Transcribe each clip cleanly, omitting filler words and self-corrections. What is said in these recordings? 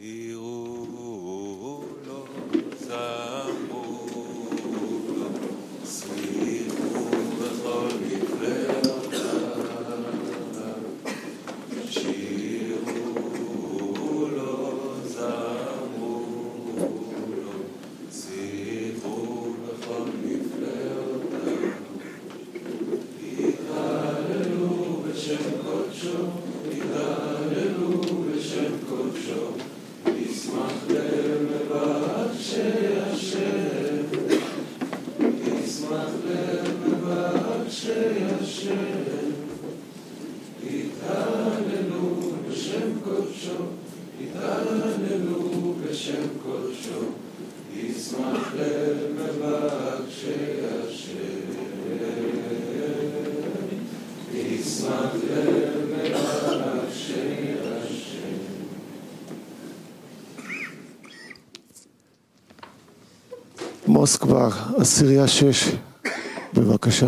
מוסקבה, עשירייה 6, בבקשה.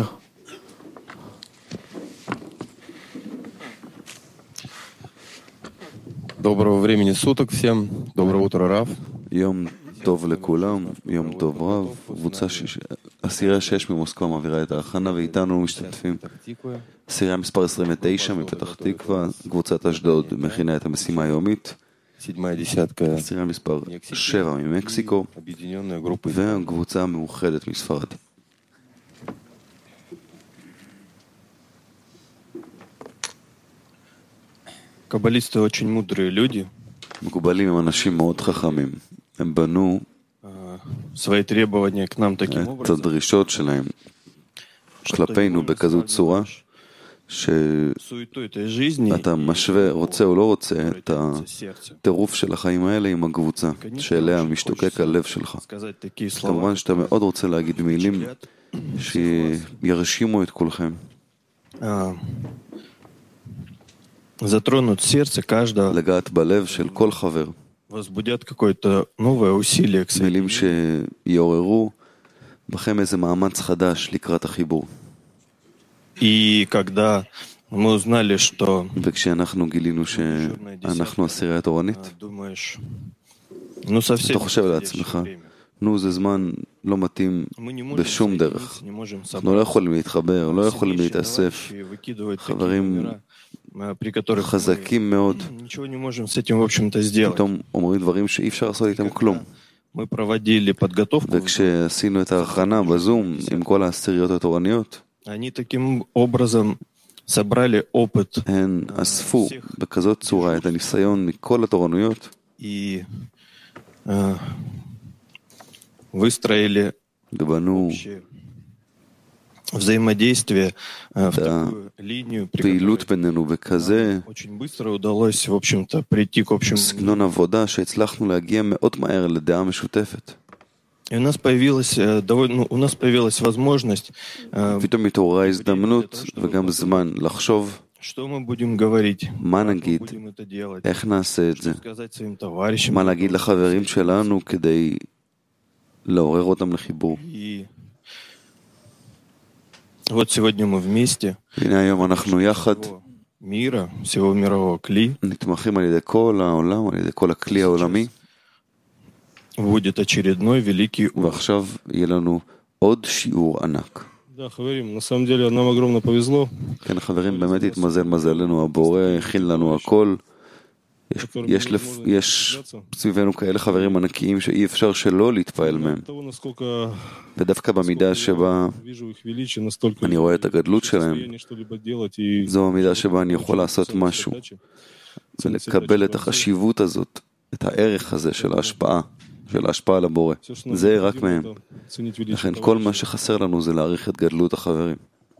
Доброго времени sуток всем. Доброе утро, Раф. יום טוב לכולם, יום טוב רב. קבוצה עשירייה 6 ממוסקבה מעבירה את ההכנה ואיתנו משתתפים עשירייה מספר 29 מפתח תקווה, קבוצת אשדוד מכינה את המשימה היומית, עשירייה מספר 7 ממקסיקו והקבוצה המאוחדת מספרד. Каббалисты очень мудрые люди. מקובלים הם אנשים מאוד חכמים. הם בנו свои требования к нам таким את образом, הדרישות שלהם כלפינו בכזו צורה суету этой жизни, שאתה משווה, רוצה או לא רוצה, את הטירוף של החיים האלה עם הקבוצה שאליה משתוקק הלב שלך. сказать такие слова, כמובן שאתה מאוד רוצה להגיד מילים שירשימו את כולכם, затронут сердце каждого, לגעת בלב של כל חבר, возбудят какое-то новое усилие к מילים соединению. שיעוררו בכם איזה מאמץ חדש לקראת החיבור. И когда мы узнали, что וכשאנחנו גילינו שאנחנו עשירייה תורנית, думаешь, ну совсем אתה חושב подходящее לעצמך, время. נו, זה זמן לא מתאים Мы не можем בשום דרך. соединиться, не можем אנחנו לא יכולים להתחבר, לא יכולים сильнейшие להתאסף. товарищи выкидывают такие חברים номера, при которых мы חזקים מאוד, ничего не можем с этим, в общем-то, сделать. פתאום אומרים דברים שאי אפשר לעשות איתם כלום. Мы проводили подготовку, וכשעשינו את ההכנה בזום עם כל העשיריות התורניות, они таким образом собрали опыt הן אספו בכזאת צורה את הניסיון מכל התורנויות, и выстроили ובנו общее взаимодействие в такую линию, при פעילות которой בינינו בכזה очень быстро удалось, в общем-то, прийти к общему. סגנון עבודה שהצלחנו להגיע מאוד מהר לדעה משותפת. И у нас появилась возможность פתאום התעוררה הזדמנות וגם זמן לחשוב что мы будем говорить, מה как мы נגיד, будем это делать, איך נעשה את זה, что сказать своим товарищам. מה להגיד לחברים שלנו כדי לעורר אותם לחיבור. И вот сегодня мы вместе, הנה היום אנחנו יחד, всего мира, всего мирового кли, נתמכים על ידי כל העולם, על ידי כל הכלי העולמי, будет очередной великий урок. ועכשיו יהיה לנו עוד שיעור ענק. Да, חברים, на самом деле нам огромно повезло. כן, חברים, באמת התמזל מזלנו, הבורא הכין לנו הכל. יש סביבנו כאלה חברים ענקיים שאי אפשר שלא להתפעל מהם. Того, насколько ודווקא במידה שבה вижу их величие, настолько אני רואה את הגדלות שלהם, состояние что-либо делать и זו המידה שבה אני יכול לעשות משהו. ולקבל את החשיבות הזאת, את הערך הזה של ההשפעה על הבורא. זה רק מהם. לכן כל מה שחסר לנו זה להעריך את גדלות החברים.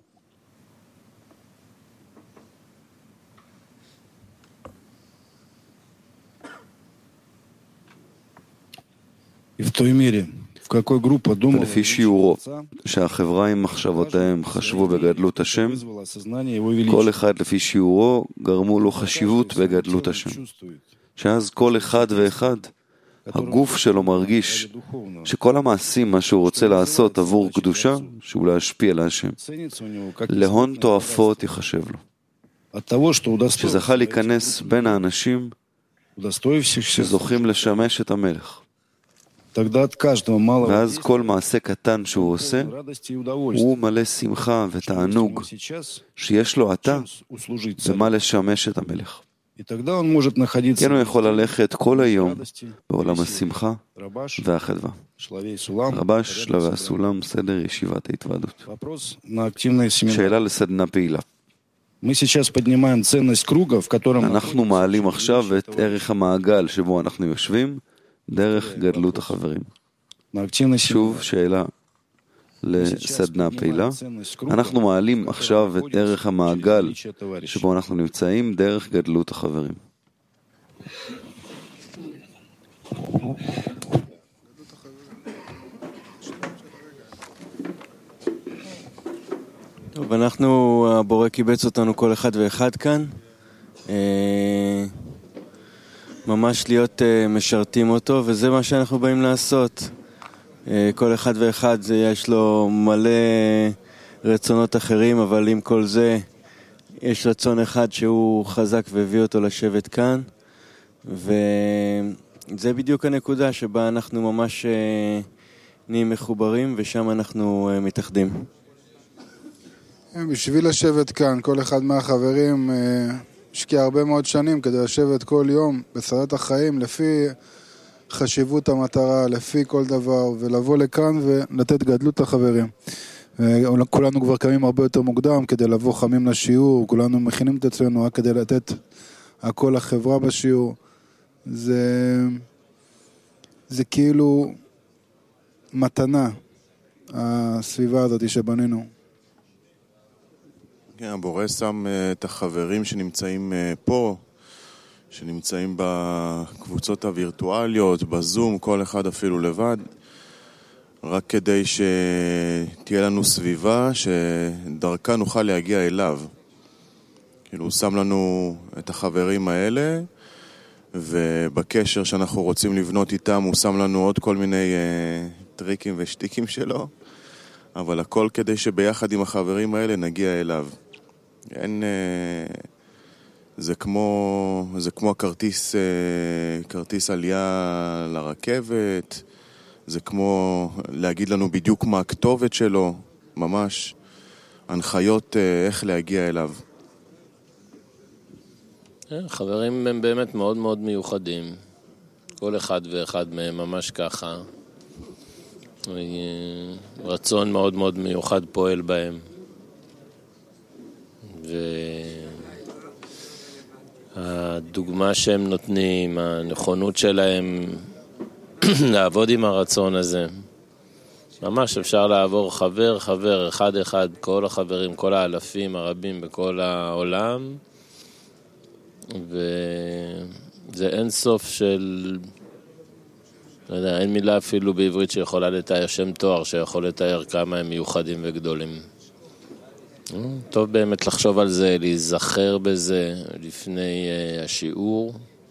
И в той мере, в какой группа думала, ולפי שיעורו, שהחברה עם מחשבותיהם חשבו בגדלות השם, вызвало осознание его כל величия. אחד לפי שיעורו גרמו לו חשיבות בגדלות השם. שאז כל אחד ואחד, הגוף שלו מרגיש שכל המעשים, מה שהוא רוצה לעשות עבור קדושה, שהוא להשפיע על השם, Ценится у него как להון תועפות יחשב לו. от того, что удостоился שזכה להיכנס בין האנשים удостоившихся, שזוכים לשמש את המלך. тогда от каждого малого ואז כל מעשה קטן שהוא עושה, радости и удовольствия. הוא מלא שמחה ותענוג Сейчас שיש לו עתה услужить царю. במה לשמש את המלך. И тогда он может находиться כן, הוא יכול ללכת כל היום радости, בעולם השמחה рабаш, והחדווה. шлавей сулам. רבש, שלבי הסולם, סדר ישיבת ההתוועדות. Вопрос на активное семинар. שאלה לסדנה פעילה. Мы сейчас поднимаем ценность круга, в котором אנחנו מעלים עכשיו את ערך המעגל שבו אנחנו יושבים דרך גדלות החברים. на активное שוב, שאלה לסדנה פעילה. אנחנו מעלים עכשיו את ערך המעגל שבו אנחנו נמצאים דרך גדלות החברים. טוב, אנחנו, הבורא קיבץ אותנו כל אחד ואחד כאן. ממש להיות משרתים אותו, וזה מה שאנחנו באים לעשות. כל אחד ואחד יש לו מלא רצונות אחרים, אבל עם כל זה יש רצון אחד שהוא חזק והביא אותו לשבת כאן, וזה בדיוק הנקודה שבה אנחנו ממש נהיים מחוברים, ושם אנחנו מתאחדים. בשביל לשבת כאן, כל אחד מהחברים השקיע הרבה מאוד שנים כדי לשבת כל יום בסרט החיים לפי חשיבות המטרה, לפי כל דבר, ולבוא לכאן ולתת גדלות לחברים. כולנו כבר קמים הרבה יותר מוקדם כדי לבוא חמים לשיעור, כולנו מכינים את עצמנו רק כדי לתת הכל לחברה בשיעור. זה כאילו מתנה, הסביבה הזאת שבנינו. כן, הבורא שם את החברים שנמצאים פה, שנמצאים בקבוצות הווירטואליות, בזום, כל אחד אפילו לבד, רק כדי שתהיה לנו סביבה שדרכה נוכל להגיע אליו. כאילו הוא שם לנו את החברים האלה, ובקשר שאנחנו רוצים לבנות איתם הוא שם לנו עוד כל מיני טריקים ושטיקים שלו, אבל הכל כדי שביחד עם החברים האלה נגיע אליו. זה כמו כרטיס עלייה לרכבת, זה כמו להגיד לנו בדיוק מה הכתובת שלו, ממש הנחיות איך להגיע אליו. חברים הם באמת מאוד מאוד מיוחדים, כל אחד ואחד מהם ממש ככה, רצון מאוד מאוד מיוחד פועל בהם, והדוגמה שהם נותנים, הנכונות שלהם לעבוד עם הרצון הזה, ממש אפשר לעבור חבר, אחד, כל החברים, כל האלפים הרבים בכל העולם, וזה אין סוף של, לא יודע, אין מילה אפילו בעברית שיכולה לתאר, שם תואר שיכול לתאר כמה הם מיוחדים וגדולים. טוב באמת לחשוב על זה, להיזכר בזה לפני השיעור,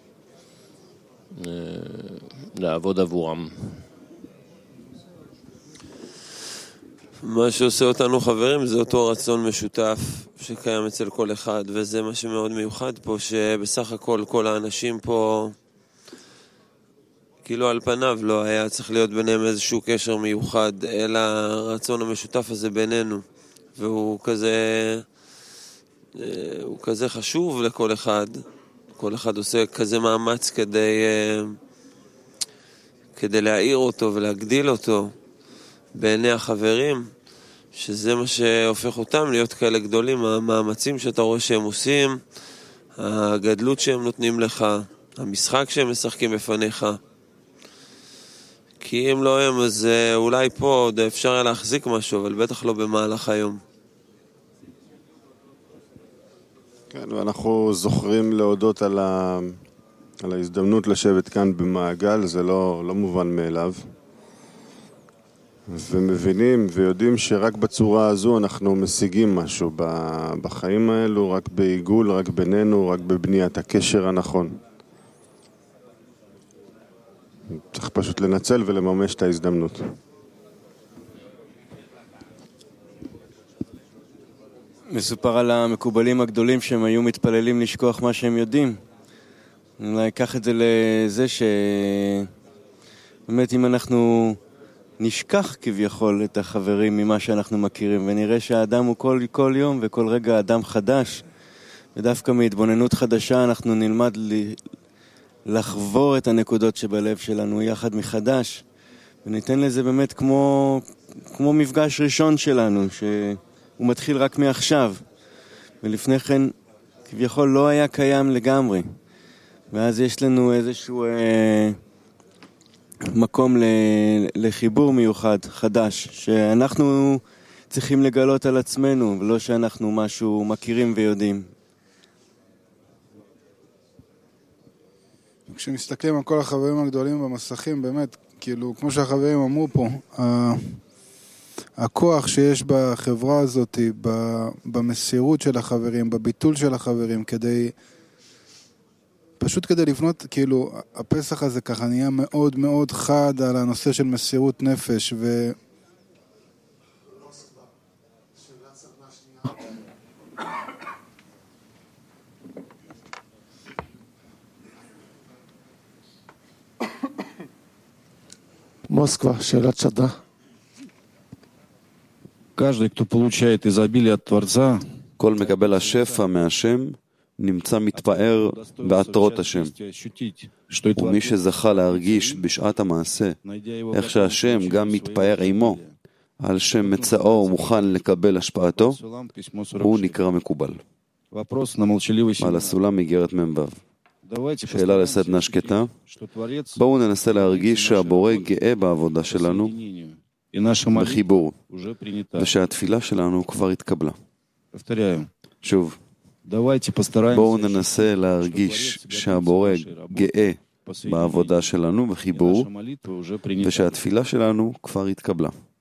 לעבוד עבורם. מה שעושה אותנו חברים זה אותו רצון משותף שקיים אצל כל אחד, וזה מה שמאוד מיוחד פה, שבסך הכל כל האנשים פה כאילו על פניו לא היה צריך להיות ביניהם איזשהו קשר מיוחד, אלא הרצון המשותף הזה בינינו, והוא כזה חשוב לכל אחד. כל אחד עושה כזה מאמץ כדי להעיר אותו ולהגדיל אותו בעיני החברים, שזה מה שהופך אותם להיות כאלה גדולים, המאמצים שאתה רואה שהם עושים, הגדלות שהם נותנים לך, המשחק שהם משחקים בפניך. כי אם לא הם, אז אולי פה עוד אפשר היה להחזיק משהו, אבל בטח לא במהלך היום. כן, ואנחנו זוכרים להודות על ההזדמנות לשבת כאן במעגל, זה לא מובן מאליו. ומבינים ויודעים שרק בצורה הזו אנחנו משיגים משהו בחיים האלו, רק בעיגול, רק בינינו, רק בבניית הקשר הנכון. צריך פשוט לנצל ולממש את ההזדמנות. מסופר על המקובלים הגדולים שהם היו מתפללים לשכוח מה שהם יודעים. אולי אקח את זה לזה באמת אם אנחנו נשכח כביכול את החברים ממה שאנחנו מכירים, ונראה שהאדם הוא כל יום וכל רגע אדם חדש, ודווקא מהתבוננות חדשה אנחנו נלמד לחבור את הנקודות שבלב שלנו יחד מחדש, וניתן לזה באמת כמו מפגש ראשון שלנו, שהוא מתחיל רק מעכשיו, ולפני כן כביכול לא היה קיים לגמרי. ואז יש לנו איזשהו מקום לחיבור מיוחד, חדש, שאנחנו צריכים לגלות על עצמנו, ולא שאנחנו משהו מכירים ויודעים. כשמסתכלים על כל החברים הגדולים במסכים, באמת, כאילו, כמו שהחברים אמרו פה, הכוח שיש בחברה הזאת, במסירות של החברים, בביטול של החברים, פשוט כדי לבנות, כאילו, הפסח הזה ככה נהיה מאוד מאוד חד על הנושא של מסירות נפש, מוסקבה, שאלת שדה. Каждый, кто получает изобилие от Творца, כל מקבל השפע מהשם נמצא מתפאר בעטרות השם. ומי שזכה להרגיש בשעת המעשה, איך שהשם גם מתפאר עמו, על שם מצאו ומוכן לקבל השפעתו, הוא נקרא מקובל. על הסולם איגרת מ"ו. שאלה לסדנה שקטה. בואו ננסה להרגיש שהבורא גאה בעבודה שלנו בחיבור, ושהתפילה שלנו כבר התקבלה. שוב, בואו ננסה להרגיש שהבורא גאה בעבודה שלנו בחיבור, ושהתפילה שלנו כבר התקבלה.